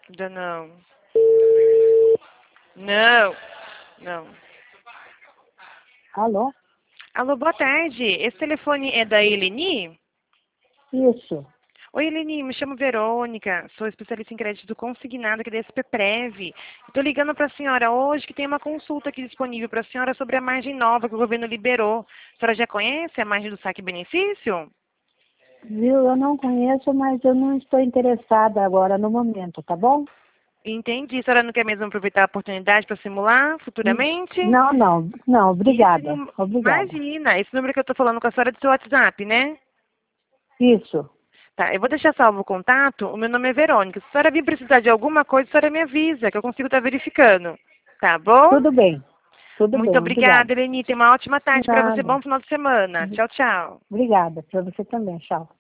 Ainda não. Não. Não. Alô? Alô, boa tarde. Esse telefone é da Eleni? Isso. Oi, Eleni, me chamo Verônica, sou especialista em crédito consignado aqui da SPPrev. Estou ligando para a senhora hoje que tem uma consulta aqui disponível para a senhora sobre a margem nova que o governo liberou. A senhora já conhece a margem do saque benefício? Viu? Eu não conheço, mas eu não estou interessada agora no momento, tá bom? Entendi. A senhora não quer mesmo aproveitar a oportunidade para simular futuramente? Não, obrigada. Obrigada. Imagina, esse número que eu estou falando com a senhora é do seu WhatsApp, né? Isso. Tá, eu vou deixar salvo o contato. O meu nome é Verônica. Se a senhora vir precisar de alguma coisa, a senhora me avisa, que eu consigo estar verificando. Tá bom? Tudo bem. Tudo Muito bem, obrigada, obrigada. Eleni. Tenha uma ótima tarde para você. Nada. Bom final de semana. Tchau, tchau. Obrigada. Para você também. Tchau.